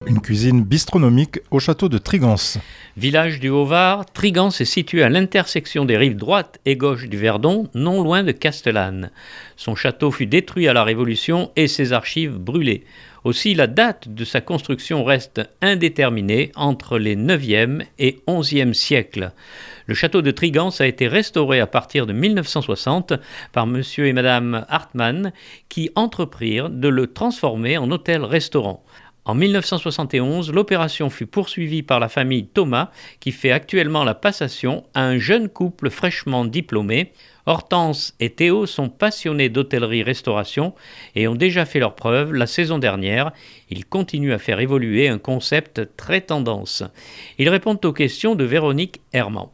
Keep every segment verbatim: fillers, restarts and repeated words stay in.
Une cuisine bistronomique au château de Trigance. Village du Haut-Var, Trigance est situé à l'intersection des rives droite et gauche du Verdon, non loin de Castellane. Son château fut détruit à la Révolution et ses archives brûlées. Aussi, la date de sa construction reste indéterminée entre les neuvième et onzième siècles. Le château de Trigance a été restauré à partir de mille neuf cent soixante par monsieur et madame Hartmann qui entreprirent de le transformer en hôtel-restaurant. En mille neuf cent soixante et onze, l'opération fut poursuivie par la famille Thomas, qui fait actuellement la passation à un jeune couple fraîchement diplômé. Hortense et Théo sont passionnés d'hôtellerie-restauration et ont déjà fait leurs preuves la saison dernière. Ils continuent à faire évoluer un concept très tendance. Ils répondent aux questions de Véronique Herman.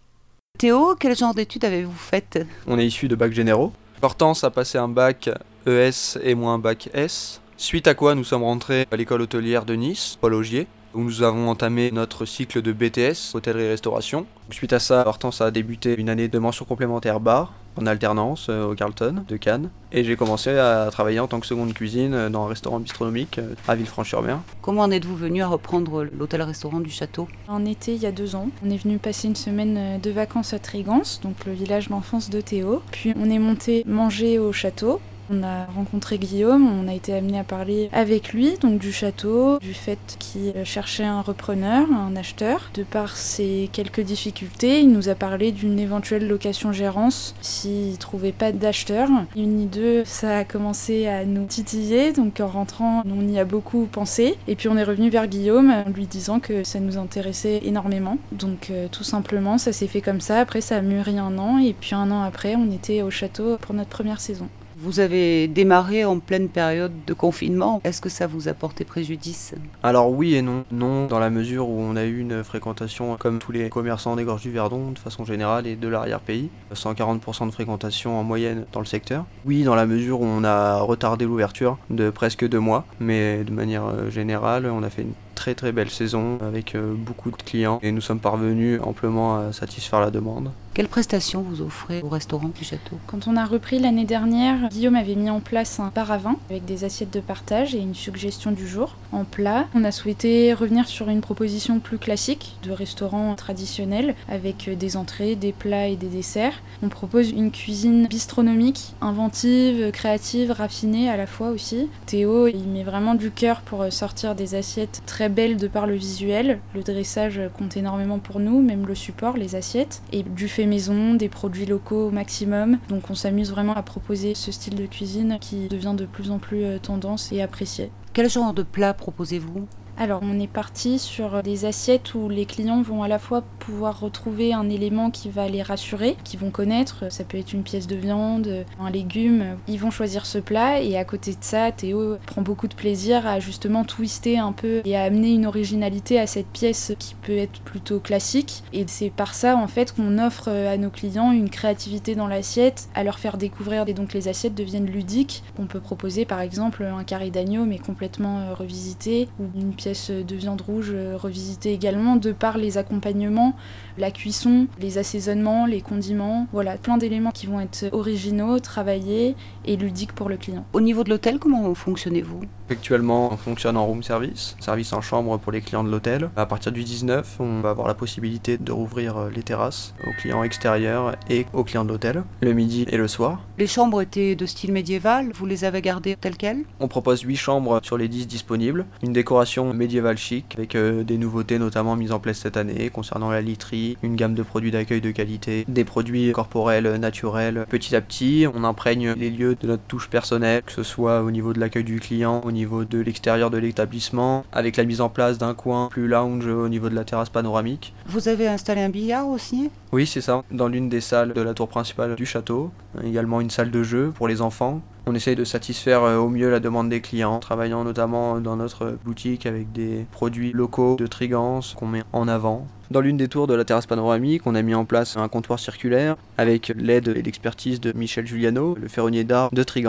Théo, quel genre d'études avez-vous faites ? On est issus de bacs généraux. Hortense a passé un bac E S et moi un bac S. Suite à quoi nous sommes rentrés à l'école hôtelière de Nice, Paul Augier, où nous avons entamé notre cycle de B T S, hôtellerie-restauration. Suite à ça, Hortense a débuté une année de mention complémentaire bar, en alternance au Carlton de Cannes. Et j'ai commencé à travailler en tant que seconde cuisine dans un restaurant bistronomique à Villefranche-sur-Mer. Comment en êtes-vous venu à reprendre l'hôtel-restaurant du château ? En été, il y a deux ans, on est venu passer une semaine de vacances à Trigance, donc le village d'enfance de Théo. Puis on est monté manger au château. On a rencontré Guillaume, on a été amené à parler avec lui, donc du château, du fait qu'il cherchait un repreneur, un acheteur. De par ses quelques difficultés, il nous a parlé d'une éventuelle location-gérance s'il ne trouvait pas d'acheteur. Une idée, ça a commencé à nous titiller, donc en rentrant, on y a beaucoup pensé. Et puis on est revenu vers Guillaume en lui disant que ça nous intéressait énormément. Donc euh, tout simplement, ça s'est fait comme ça. Après, ça a mûri un an, et puis un an après, on était au château pour notre première saison. Vous avez démarré en pleine période de confinement. Est-ce que ça vous a porté préjudice ? Alors oui et non. Non, dans la mesure où on a eu une fréquentation comme tous les commerçants des gorges du Verdon de façon générale et de l'arrière-pays. cent quarante pour cent de fréquentation en moyenne dans le secteur. Oui, dans la mesure où on a retardé l'ouverture de presque deux mois. Mais de manière générale, on a fait une très très belle saison avec beaucoup de clients et nous sommes parvenus amplement à satisfaire la demande. Quelles prestations vous offrez au restaurant du château ? Quand on a repris l'année dernière, Guillaume avait mis en place un bar à vin avec des assiettes de partage et une suggestion du jour. En plat, on a souhaité revenir sur une proposition plus classique de restaurant traditionnel avec des entrées, des plats et des desserts. On propose une cuisine bistronomique, inventive, créative, raffinée à la fois aussi. Théo, il met vraiment du cœur pour sortir des assiettes très belles de par le visuel. Le dressage compte énormément pour nous, même le support, les assiettes. Et du fait maison, des produits locaux au maximum. Donc on s'amuse vraiment à proposer ce style de cuisine qui devient de plus en plus tendance et apprécié. Quel genre de plat proposez-vous ? Alors on est parti sur des assiettes où les clients vont à la fois pouvoir retrouver un élément qui va les rassurer, qu'ils vont connaître, ça peut être une pièce de viande, un légume, ils vont choisir ce plat et à côté de ça, Théo prend beaucoup de plaisir à justement twister un peu et à amener une originalité à cette pièce qui peut être plutôt classique et c'est par ça en fait qu'on offre à nos clients une créativité dans l'assiette, à leur faire découvrir et donc les assiettes deviennent ludiques. On peut proposer par exemple un carré d'agneau mais complètement revisité ou une pièce de viande rouge revisitée également de par les accompagnements, la cuisson, les assaisonnements, les condiments, voilà, plein d'éléments qui vont être originaux, travaillés et ludiques pour le client. Au niveau de l'hôtel, comment fonctionnez-vous ? Actuellement, on fonctionne en room service, service en chambre pour les clients de l'hôtel. À partir du dix-neuf, on va avoir la possibilité de rouvrir les terrasses aux clients extérieurs et aux clients de l'hôtel, le midi et le soir. Les chambres étaient de style médiéval, vous les avez gardées telles quelles ? On propose huit chambres sur les dix disponibles, une décoration médiévale chic avec euh, des nouveautés notamment mises en place cette année concernant la literie, une gamme de produits d'accueil de qualité, des produits corporels naturels. Petit à petit, on imprègne les lieux de notre touche personnelle, que ce soit au niveau de l'accueil du client, au niveau de l'extérieur de l'établissement, avec la mise en place d'un coin plus lounge au niveau de la terrasse panoramique. Vous avez installé un billard aussi ? Oui, c'est ça, dans l'une des salles de la tour principale du château, également une salle de jeu pour les enfants. On essaye de satisfaire au mieux la demande des clients, travaillant notamment dans notre boutique avec des produits locaux de Trigance qu'on met en avant. Dans l'une des tours de la terrasse panoramique, on a mis en place un comptoir circulaire avec l'aide et l'expertise de Michel Giuliano, le ferronnier d'art de Trigance,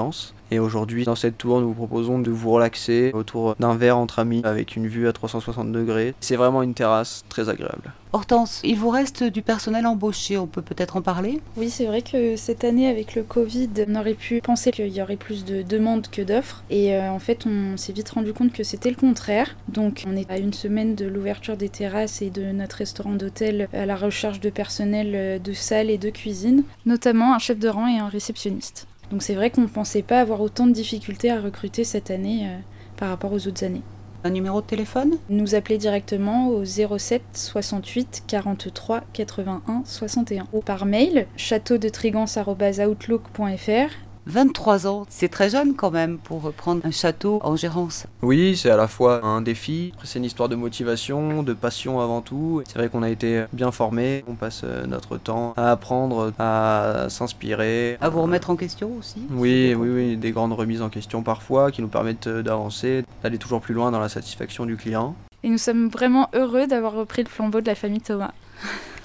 Et aujourd'hui, dans cette tour, nous vous proposons de vous relaxer autour d'un verre entre amis avec une vue à trois cent soixante degrés. C'est vraiment une terrasse très agréable. Hortense, il vous reste du personnel embauché, on peut peut-être en parler ? Oui, c'est vrai que cette année, avec le Covid, on aurait pu penser qu'il y aurait plus de demandes que d'offres. Et euh, en fait, on s'est vite rendu compte que c'était le contraire. Donc, on est à une semaine de l'ouverture des terrasses et de notre restaurant d'hôtel à la recherche de personnel de salle et de cuisine, notamment un chef de rang et un réceptionniste. Donc, c'est vrai qu'on ne pensait pas avoir autant de difficultés à recruter cette année euh, par rapport aux autres années. Un numéro de téléphone ? Nous appeler directement au zéro sept soixante-huit quarante-trois quatre-vingt-un soixante et un ou par mail château de trigance arobase outlook point f r. vingt-trois ans, c'est très jeune quand même pour prendre un château en gérance. Oui, c'est à la fois un défi, c'est une histoire de motivation, de passion avant tout. C'est vrai qu'on a été bien formés, on passe notre temps à apprendre, à s'inspirer. À vous remettre en question aussi ? Oui, oui, oui, des grandes remises en question parfois qui nous permettent d'avancer, d'aller toujours plus loin dans la satisfaction du client. Et nous sommes vraiment heureux d'avoir repris le flambeau de la famille Thomas.